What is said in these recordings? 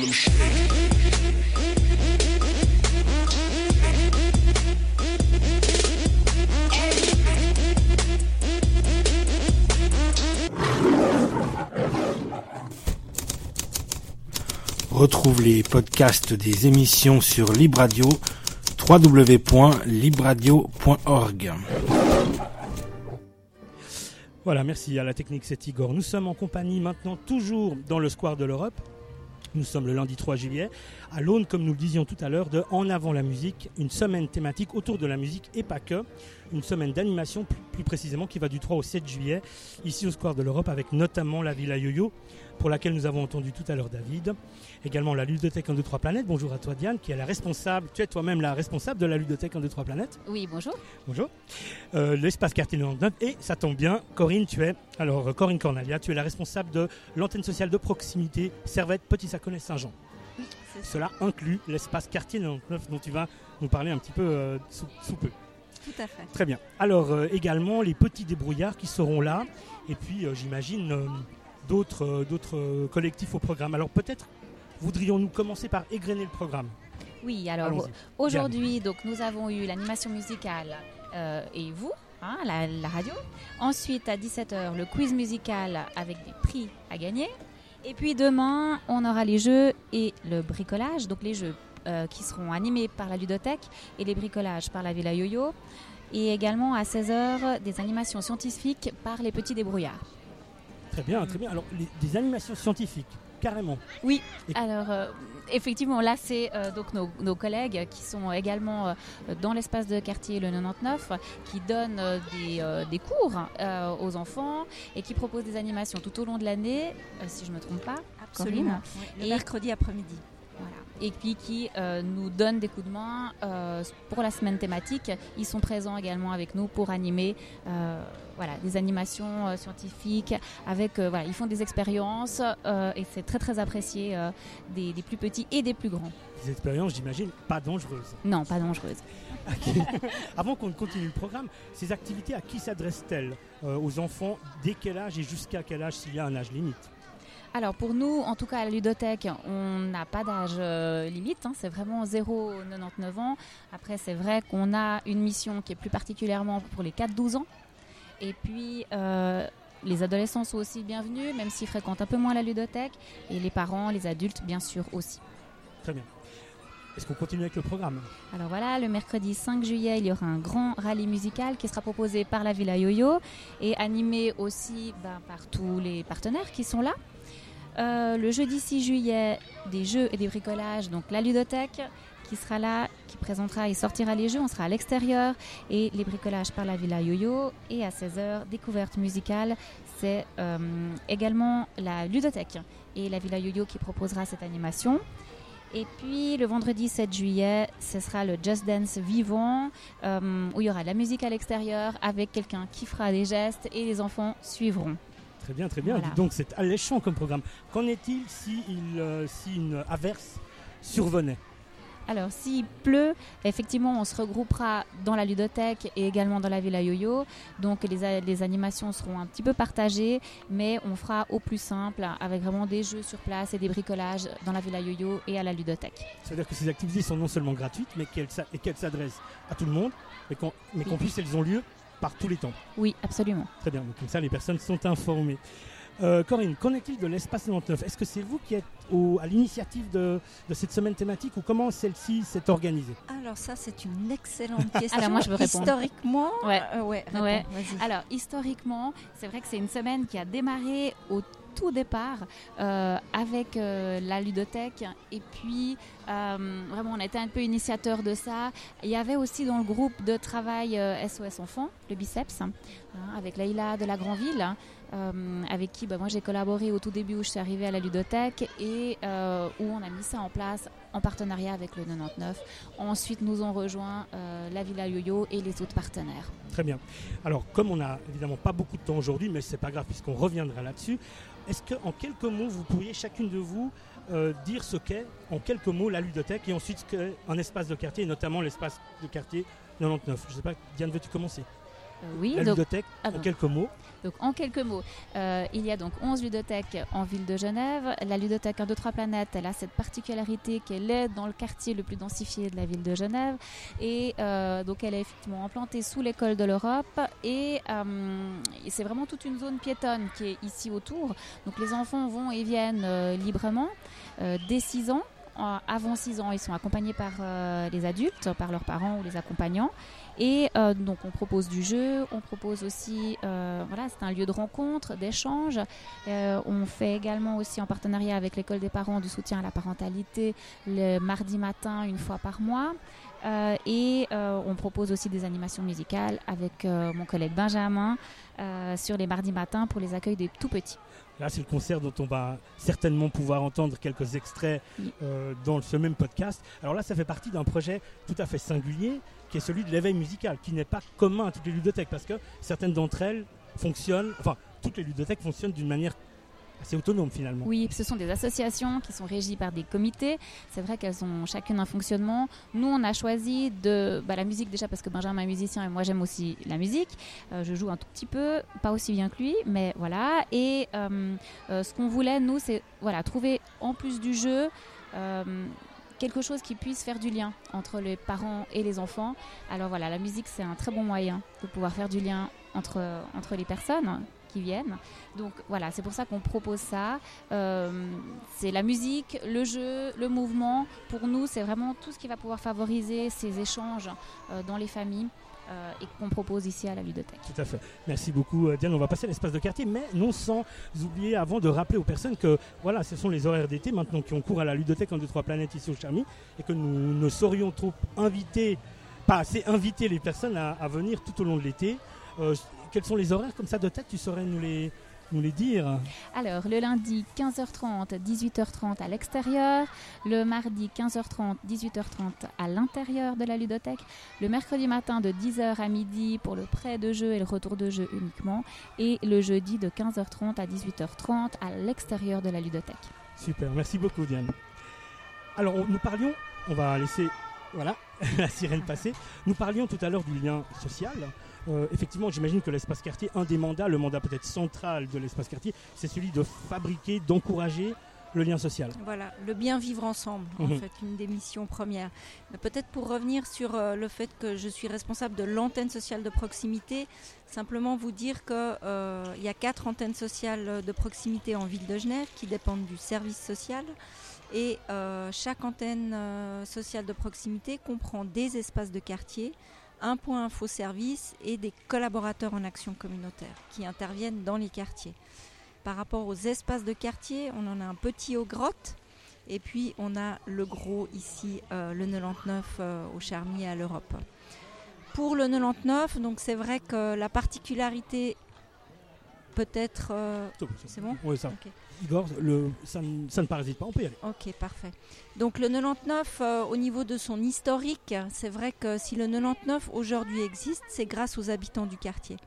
them shake. Retrouve les podcasts des émissions sur Libre Radio, www.libradio.org. Voilà, merci à la technique, c'est Igor. Nous sommes en compagnie maintenant toujours dans le Square de l'Europe. Nous sommes le lundi 3 juillet, à l'aune, comme nous le disions tout à l'heure, de En avant la musique, une semaine thématique autour de la musique et pas que. Une semaine d'animation, plus précisément, qui va du 3 au 7 juillet, ici au Square de l'Europe, avec notamment la Villa Yo-Yo, pour laquelle nous avons entendu tout à l'heure David. Également la ludothèque 1, 2, 3 planètes. Bonjour à toi Diane, qui est la responsable, tu es toi-même la responsable de la ludothèque 1, 2, 3 planètes. Oui, bonjour. Bonjour. L'espace quartier 99, et ça tombe bien, Corinne Cornalia, tu es la responsable de l'antenne sociale de proximité Servette Petit-Saconnet Saint-Jean. Oui, c'est ça. Cela inclut l'espace quartier 99 dont tu vas nous parler un petit peu sous peu. Tout à fait. Très bien. Alors également les petits débrouillards qui seront là, et puis j'imagine d'autres collectifs au programme. Alors peut-être voudrions-nous commencer par égrener le programme. Oui, alors Allons-y. aujourd'hui, donc, nous avons eu l'animation musicale et vous, la radio. Ensuite, à 17h, le quiz musical avec des prix à gagner. Et puis demain, on aura les jeux et le bricolage, donc les jeux qui seront animés par la ludothèque et les bricolages par la Villa Yo-Yo. Et également à 16h, des animations scientifiques par les petits débrouillards. Très bien, très bien. Alors des animations scientifiques, carrément. Oui, Et- alors effectivement, là c'est donc nos collègues qui sont également dans l'espace de quartier le 99, qui donnent des cours aux enfants et qui proposent des animations tout au long de l'année, si je ne me trompe pas. Absolument. Corinne. Oui, le Et- mercredi après-midi. Voilà. Et puis qui nous donnent des coups de main pour la semaine thématique. Ils sont présents également avec nous pour animer des animations scientifiques. Ils font des expériences et c'est très très apprécié des plus petits et des plus grands. Des expériences, j'imagine, pas dangereuses. Non, pas dangereuses. Avant qu'on ne continue le programme, ces activités, à qui s'adressent-elles aux enfants, dès quel âge et jusqu'à quel âge, s'il y a un âge limite? Alors pour nous, en tout cas à la ludothèque, on n'a pas d'âge limite, c'est vraiment 0-99 ans. Après c'est vrai qu'on a une mission qui est plus particulièrement pour les 4-12 ans. Et puis les adolescents sont aussi bienvenus, même s'ils fréquentent un peu moins la ludothèque. Et les parents, les adultes bien sûr aussi. Très bien. Est-ce qu'on continue avec le programme? Alors voilà, le mercredi 5 juillet, il y aura un grand rallye musical qui sera proposé par la Villa Yo-Yo et animé aussi par tous les partenaires qui sont là. Le jeudi 6 juillet, des jeux et des bricolages, donc la ludothèque qui sera là, qui présentera et sortira les jeux. On sera à l'extérieur et les bricolages par la Villa Yo-Yo. Et à 16h, découverte musicale, c'est également la ludothèque et la Villa Yo-Yo qui proposera cette animation. Et puis le vendredi 7 juillet, ce sera le Just Dance vivant, où il y aura de la musique à l'extérieur avec quelqu'un qui fera des gestes et les enfants suivront. Très bien, très bien. Voilà. Dis donc, c'est alléchant comme programme. Qu'en est-il si une averse survenait? Alors, s'il pleut, effectivement, on se regroupera dans la ludothèque et également dans la Villa Yo-Yo. Donc, les animations seront un petit peu partagées, mais on fera au plus simple avec vraiment des jeux sur place et des bricolages dans la Villa Yo-Yo et à la ludothèque. C'est-à-dire que ces activités sont non seulement gratuites, mais qu'elles s'adressent à tout le monde, mais qu'en plus, elles ont lieu par tous les temps. Oui, absolument. Très bien, donc comme ça, les personnes sont informées. Corinne, qu'en est-il de l'espace 99? Est-ce que c'est vous qui êtes à l'initiative de cette semaine thématique ou comment celle-ci s'est organisée? Alors ça, c'est une excellente question. Alors moi, je veux répondre. Historiquement, réponds, vas-y. Alors, historiquement, c'est vrai que c'est une semaine qui a démarré au tout départ avec la ludothèque et puis vraiment on a été un peu initiateur de ça. Il y avait aussi dans le groupe de travail SOS Enfants, le Biceps, avec Leïla de la Grandville, avec qui moi j'ai collaboré au tout début où je suis arrivée à la ludothèque et où on a mis ça en place en partenariat avec le 99. Ensuite nous ont rejoint la Villa Yo-Yo et les autres partenaires. Très bien. Alors comme on n'a évidemment pas beaucoup de temps aujourd'hui, mais c'est pas grave puisqu'on reviendra là-dessus, est-ce qu'en quelques mots vous pourriez chacune de vous dire ce qu'est en quelques mots la ludothèque et ensuite ce qu'est un espace de quartier et notamment l'espace de quartier 99? Je ne sais pas, Diane, veux-tu commencer? Oui, la donc, ludothèque, en quelques mots. Donc en quelques mots, il y a donc 11 ludothèques en ville de Genève. La ludothèque 1, 2, 3 planètes, elle a cette particularité qu'elle est dans le quartier le plus densifié de la ville de Genève. Et donc elle est effectivement implantée sous l'école de l'Europe. Et c'est vraiment toute une zone piétonne qui est ici autour. Donc les enfants vont et viennent librement dès 6 ans. Avant 6 ans, ils sont accompagnés par les adultes, par leurs parents ou les accompagnants. Et donc on propose du jeu, on propose aussi, c'est un lieu de rencontre, d'échange. On fait également aussi en partenariat avec l'école des parents du soutien à la parentalité le mardi matin une fois par mois. Et on propose aussi des animations musicales avec mon collègue Benjamin sur les mardis matins pour les accueils des tout petits. Là, c'est le concert dont on va certainement pouvoir entendre quelques extraits dans ce même podcast. Alors là, ça fait partie d'un projet tout à fait singulier qui est celui de l'éveil musical, qui n'est pas commun à toutes les ludothèques parce que certaines d'entre elles fonctionnent, enfin, toutes les ludothèques fonctionnent d'une manière assez autonome finalement. Oui, ce sont des associations qui sont régies par des comités. C'est vrai qu'elles ont chacune un fonctionnement. Nous, on a choisi la musique déjà parce que Benjamin est musicien et moi j'aime aussi la musique. Je joue un tout petit peu, pas aussi bien que lui, mais voilà. Et ce qu'on voulait, nous, c'est trouver en plus du jeu quelque chose qui puisse faire du lien entre les parents et les enfants. Alors voilà, la musique, c'est un très bon moyen de pouvoir faire du lien entre les personnes qui viennent. Donc voilà, c'est pour ça qu'on propose ça. C'est la musique, le jeu, le mouvement. Pour nous, c'est vraiment tout ce qui va pouvoir favoriser ces échanges dans les familles et qu'on propose ici à la ludothèque. Tout à fait. Merci beaucoup Diane. On va passer à l'espace de quartier, mais non sans oublier avant de rappeler aux personnes que voilà, ce sont les horaires d'été maintenant qui ont cours à la ludothèque 1, 2, 3 planètes ici au Charmy et que nous ne saurions trop pas assez inviter les personnes à venir tout au long de l'été. Quels sont les horaires comme ça de tête? Tu saurais nous les dire? Alors, le lundi 15h30, 18h30 à l'extérieur. Le mardi 15h30, 18h30 à l'intérieur de la ludothèque. Le mercredi matin de 10h à midi pour le prêt de jeu et le retour de jeu uniquement. Et le jeudi de 15h30 à 18h30 à l'extérieur de la ludothèque. Super, merci beaucoup Diane. Alors, nous parlions, on va laisser la sirène passer. Nous parlions tout à l'heure du lien social. Effectivement, j'imagine que l'espace quartier, un des mandats, le mandat peut-être central de l'espace quartier, c'est celui de fabriquer, d'encourager le lien social. Voilà, le bien vivre ensemble, en fait, une des missions premières. Mais peut-être pour revenir sur le fait que je suis responsable de l'antenne sociale de proximité, simplement vous dire qu'il y a 4 antennes sociales de proximité en ville de Genève qui dépendent du service social. Et chaque antenne sociale de proximité comprend des espaces de quartier, un point info-service et des collaborateurs en action communautaire qui interviennent dans les quartiers. Par rapport aux espaces de quartier, on en a un petit aux grottes et puis on a le gros ici, le 99 au Charmy à l'Europe. Pour le 99, donc c'est vrai que la particularité peut-être... c'est bon ? Oui, ça. Okay. Igor, ça ne parasite pas, on peut y aller. Ok, parfait. Donc le 99, au niveau de son historique, c'est vrai que si le 99 aujourd'hui existe, c'est grâce aux habitants du quartier.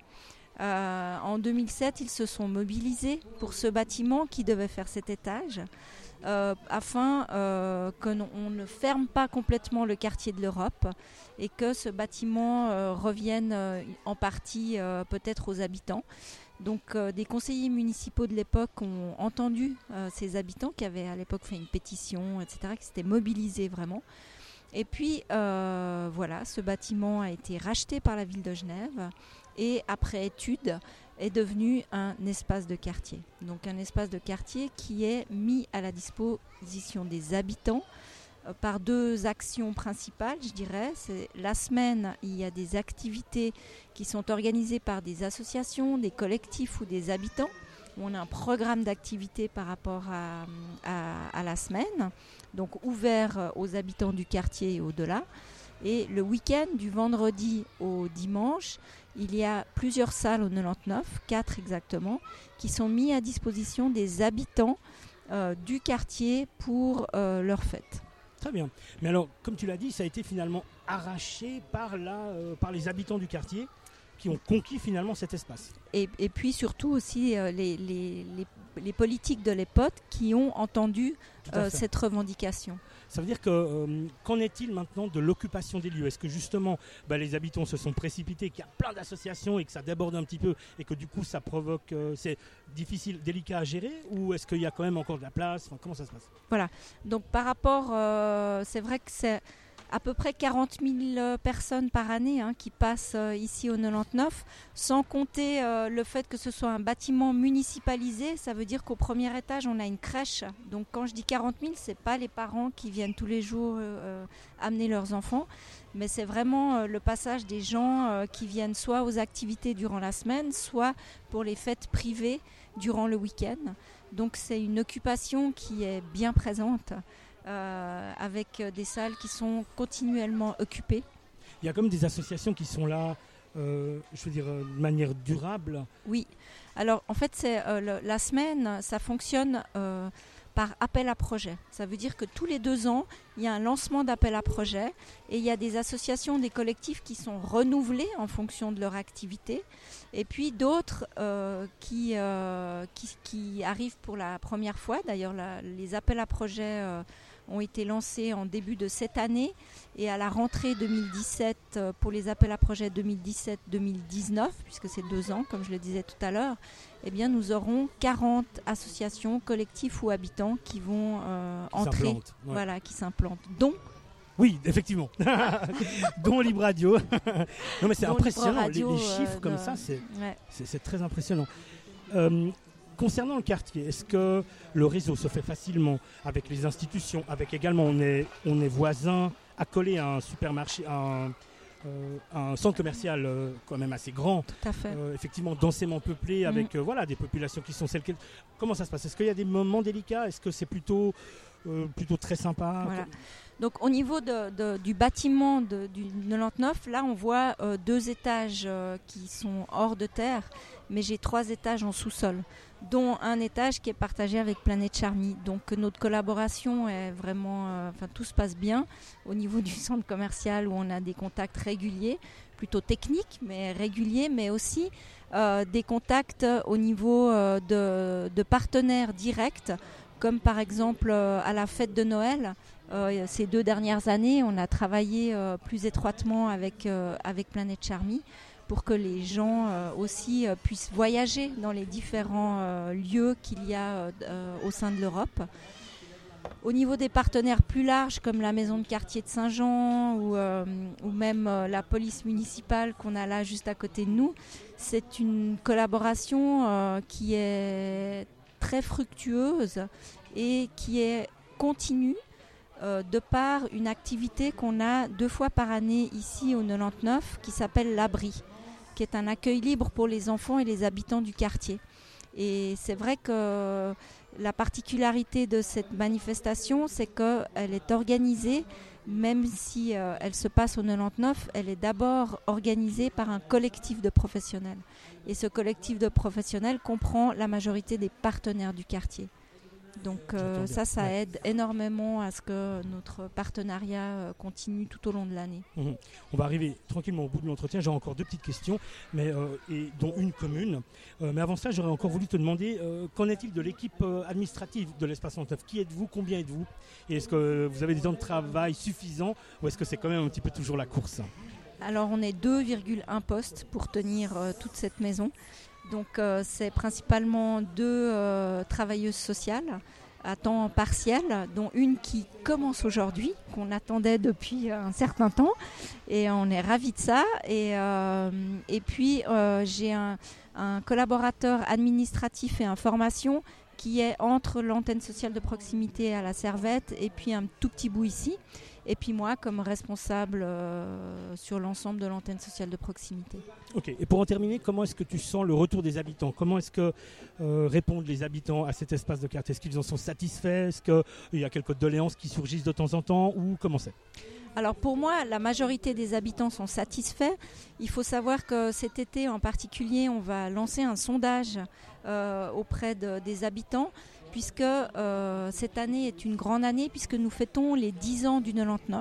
En 2007, ils se sont mobilisés pour ce bâtiment qui devait faire 7 étages afin qu'on ne ferme pas complètement le quartier de l'Europe et que ce bâtiment revienne en partie peut-être aux habitants. Donc des conseillers municipaux de l'époque ont entendu ces habitants qui avaient à l'époque fait une pétition, etc., qui s'étaient mobilisés vraiment. Et puis ce bâtiment a été racheté par la ville de Genève et après étude est devenu un espace de quartier. Donc un espace de quartier qui est mis à la disposition des habitants par 2 actions principales, je dirais. C'est la semaine, il y a des activités qui sont organisées par des associations, des collectifs ou des habitants. On a un programme d'activité par rapport à la semaine, donc ouvert aux habitants du quartier et au-delà. Et le week-end, du vendredi au dimanche, il y a plusieurs salles au 99, 4 exactement, qui sont mises à disposition des habitants du quartier pour leur fête. Très bien. Mais alors, comme tu l'as dit, ça a été finalement arraché par les habitants du quartier qui ont conquis finalement cet espace. Et puis surtout aussi, les les politiques de l'époque qui ont entendu cette revendication. Ça veut dire que, qu'en est-il maintenant de l'occupation des lieux? Est-ce que justement les habitants se sont précipités, qu'il y a plein d'associations et que ça déborde un petit peu et que du coup ça provoque, c'est difficile, délicat à gérer, ou est-ce qu'il y a quand même encore de la place? Comment ça se passe? Voilà, donc par rapport, c'est vrai que c'est à peu près 40 000 personnes par année qui passent ici au 99, sans compter le fait que ce soit un bâtiment municipalisé. Ça veut dire qu'au premier étage, on a une crèche. Donc quand je dis 40 000, ce n'est pas les parents qui viennent tous les jours amener leurs enfants, mais c'est vraiment le passage des gens qui viennent soit aux activités durant la semaine, soit pour les fêtes privées durant le week-end. Donc c'est une occupation qui est bien présente. Avec des salles qui sont continuellement occupées. Il y a comme des associations qui sont là, je veux dire, de manière durable. Oui, alors en fait, c'est, la semaine, ça fonctionne par appel à projet. Ça veut dire que tous les 2 ans, il y a un lancement d'appel à projet et il y a des associations, des collectifs qui sont renouvelés en fonction de leur activité et puis d'autres qui arrivent pour la première fois. D'ailleurs, les appels à projet ont été lancés en début de cette année et à la rentrée 2017 pour les appels à projets 2017-2019, puisque c'est 2 ans, comme je le disais tout à l'heure, eh bien, nous aurons 40 associations, collectifs ou habitants qui vont entrer, qui s'implantent, dont... Oui, effectivement, dont Libre Radio. Non mais c'est impressionnant, Radio, les chiffres comme ça, c'est très impressionnant. Concernant le quartier, est-ce que le réseau se fait facilement avec les institutions, avec également on est voisins, accolés à un supermarché, un centre commercial quand même assez grand, tout à fait. Effectivement densément peuplé avec des populations qui sont celles qu'elles... Comment ça se passe? Est-ce qu'il y a des moments délicats? Est-ce que c'est plutôt très sympa? Voilà. Donc au niveau du bâtiment du 99, là on voit 2 étages qui sont hors de terre, mais j'ai 3 étages en sous-sol, dont un étage qui est partagé avec Planète Charmy. Donc notre collaboration est vraiment... tout se passe bien au niveau du centre commercial où on a des contacts réguliers, plutôt techniques, mais réguliers, mais aussi des contacts au niveau de partenaires directs, comme par exemple à la fête de Noël. Ces 2 dernières années, on a travaillé plus étroitement avec Planète Charmy pour que les gens aussi puissent voyager dans les différents lieux qu'il y a au sein de l'Europe. Au niveau des partenaires plus larges, comme la maison de quartier de Saint-Jean ou même la police municipale qu'on a là juste à côté de nous, c'est une collaboration qui est très fructueuse et qui est continue de par une activité qu'on a 2 fois par année ici au 99 qui s'appelle l'Abri, qui est un accueil libre pour les enfants et les habitants du quartier. Et c'est vrai que la particularité de cette manifestation, c'est qu'elle est organisée, même si elle se passe au 99, elle est d'abord organisée par un collectif de professionnels. Et ce collectif de professionnels comprend la majorité des partenaires du quartier. Donc ça aide énormément à ce que notre partenariat continue tout au long de l'année. On va arriver tranquillement au bout de l'entretien. J'ai encore 2 petites questions, et dont une commune. Mais avant ça, j'aurais encore voulu te demander, qu'en est-il de l'équipe administrative de l'Espace 99? Qui êtes-vous? Combien êtes-vous? Et est-ce que vous avez des temps de travail suffisants ou est-ce que c'est quand même un petit peu toujours la course? Alors on est 2,1 postes pour tenir toute cette maison. Donc c'est principalement 2 travailleuses sociales à temps partiel, dont une qui commence aujourd'hui, qu'on attendait depuis un certain temps, et on est ravis de ça. Et puis j'ai un collaborateur administratif et information qui est entre l'antenne sociale de proximité à la Servette et puis un tout petit bout ici. Et puis moi, comme responsable sur l'ensemble de l'antenne sociale de proximité. Ok, et pour en terminer, comment est-ce que tu sens le retour des habitants? Comment est-ce que répondent les habitants à cet espace de quartier? Est-ce qu'ils en sont satisfaits? Est-ce qu'il y a quelques doléances qui surgissent de temps en temps? Ou comment c'est? Alors pour moi, la majorité des habitants sont satisfaits. Il faut savoir que cet été en particulier, on va lancer un sondage auprès des habitants, puisque cette année est une grande année, puisque nous fêtons les 10 ans du 99.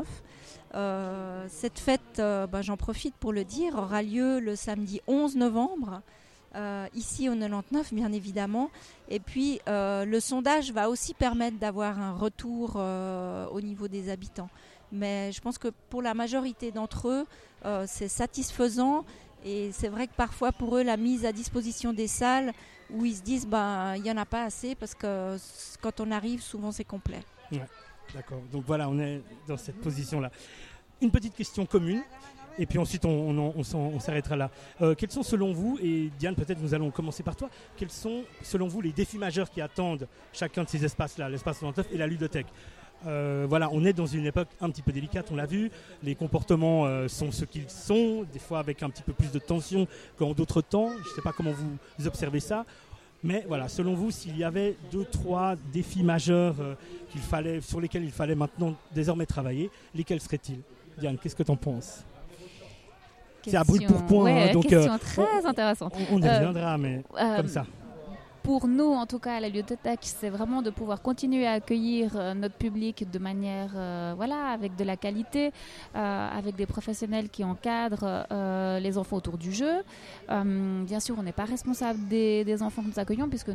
Cette fête, j'en profite pour le dire, aura lieu le samedi 11 novembre ici au 99, bien évidemment. Et puis, le sondage va aussi permettre d'avoir un retour au niveau des habitants. Mais je pense que pour la majorité d'entre eux, c'est satisfaisant. Et c'est vrai que parfois, pour eux, la mise à disposition des salles, où ils se disent il n'y en a pas assez, parce que quand on arrive, souvent c'est complet. Ouais, d'accord. Donc voilà, on est dans cette position-là. Une petite question commune. Et puis ensuite, on s'arrêtera là. Quels sont selon vous, et Diane, peut-être nous allons commencer par toi, quels sont selon vous les défis majeurs qui attendent chacun de ces espaces-là, l'espace 99 et la ludothèque? Voilà, on est dans une époque un petit peu délicate, on l'a vu. Les comportements sont ce qu'ils sont, des fois avec un petit peu plus de tension qu'en d'autres temps. Je ne sais pas comment vous observez ça. Mais voilà, selon vous, s'il y avait 2-3 défis majeurs sur lesquels il fallait maintenant désormais travailler, lesquels seraient-ils? Diane, qu'est-ce que tu en penses? C'est à brûle pour point. Ouais, donc, question très intéressante. On y reviendra, mais comme ça. Pour nous, en tout cas, à la ludothèque, c'est vraiment de pouvoir continuer à accueillir notre public de manière, avec de la qualité, avec des professionnels qui encadrent les enfants autour du jeu. Bien sûr, on n'est pas responsable des enfants que nous accueillons, puisque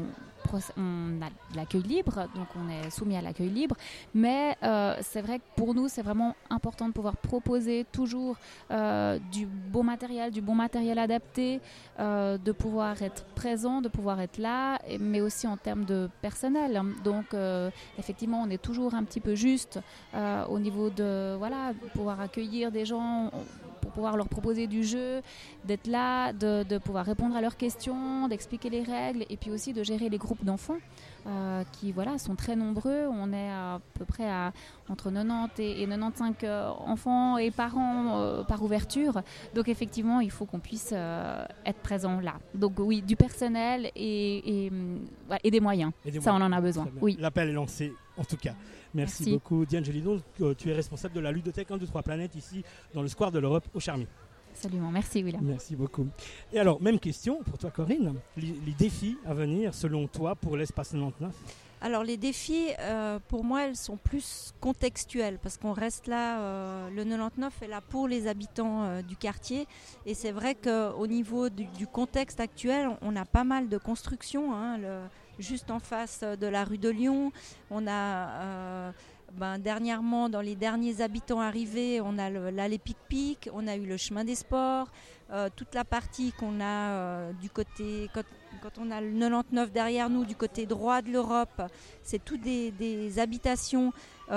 on a l'accueil libre, donc on est soumis à l'accueil libre. Mais c'est vrai que pour nous, c'est vraiment important de pouvoir proposer toujours du bon matériel adapté, de pouvoir être présent, de pouvoir être là, mais aussi en termes de personnel. Donc, effectivement, on est toujours un petit peu juste au niveau de pouvoir accueillir des gens, pour pouvoir leur proposer du jeu, d'être là, de pouvoir répondre à leurs questions, d'expliquer les règles, et puis aussi de gérer les groupes d'enfants qui sont très nombreux. On est à peu près à entre 90 et 95 enfants et parents par ouverture. Donc effectivement, il faut qu'on puisse être présent là. Donc oui, du personnel et des moyens. Ça, on en a besoin. Oui. L'appel est lancé, en tout cas. Merci beaucoup, Diane Gelidon. Tu es responsable de la ludothèque 1, 2, 3 Planètes ici dans le Square de l'Europe au Charmy. Absolument, merci William. Merci beaucoup. Et alors, même question pour toi Corinne, les défis à venir selon toi pour l'espace 99? Alors les défis, pour moi, elles sont plus contextuels, parce qu'on reste là, le 99 est là pour les habitants du quartier, et c'est vrai qu'au niveau du contexte actuel, on a pas mal de constructions, juste en face de la rue de Lyon, on a... dernièrement, dans les derniers habitants arrivés, on a l'allée Pic-Pic, on a eu le chemin des sports, toute la partie qu'on a du côté, quand on a le 99 derrière nous, du côté droit de l'Europe, c'est toutes des habitations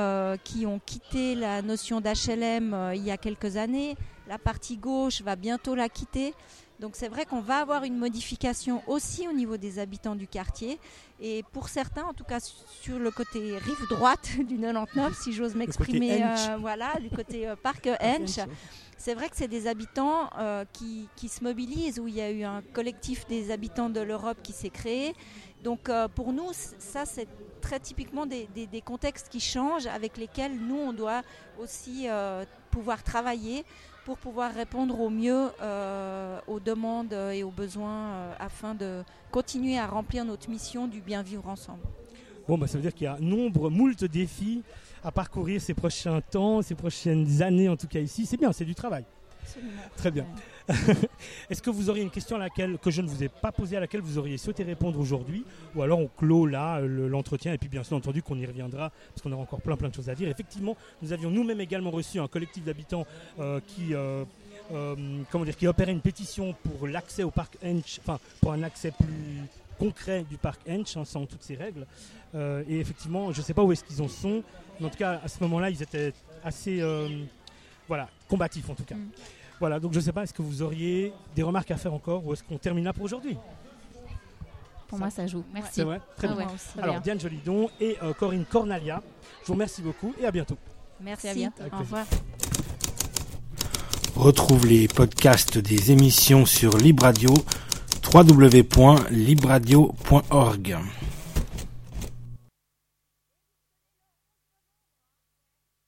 qui ont quitté la notion d'HLM il y a quelques années. La partie gauche va bientôt la quitter. Donc c'est vrai qu'on va avoir une modification aussi au niveau des habitants du quartier. Et pour certains, en tout cas sur le côté rive droite du 99, si j'ose m'exprimer, du côté parc Hench, c'est vrai que c'est des habitants qui se mobilisent, où il y a eu un collectif des habitants de l'Europe qui s'est créé. Donc pour nous, ça c'est très typiquement des contextes qui changent, avec lesquels nous on doit aussi pouvoir travailler pour pouvoir répondre au mieux aux demandes et aux besoins afin de continuer à remplir notre mission du bien vivre ensemble. Bon, ça veut dire qu'il y a moult défis à parcourir ces prochains temps, ces prochaines années en tout cas ici. C'est bien, c'est du travail. Absolument. Très bien. Est-ce que vous auriez une question que je ne vous ai pas posée, à laquelle vous auriez souhaité répondre aujourd'hui, ou alors on clôt là l'entretien, et puis bien sûr entendu qu'on y reviendra parce qu'on aura encore plein de choses à dire. Effectivement, nous avions nous-mêmes également reçu un collectif d'habitants qui opérait une pétition pour l'accès au parc Hench, pour un accès plus concret du parc Hench, sans toutes ces règles. Et effectivement, je ne sais pas où est-ce qu'ils en sont, mais en tout cas à ce moment-là, ils étaient assez combatifs en tout cas. Voilà, donc je ne sais pas, est-ce que vous auriez des remarques à faire encore, ou est-ce qu'on termine là pour aujourd'hui? Pour moi, ça joue. Merci. C'est vrai, très bien. Alors, Diane Gelidon et Corinne Cornalia, je vous remercie beaucoup et à bientôt. Merci, à bientôt. Au revoir. Retrouve les podcasts des émissions sur Libre Radio, www.libradio.org.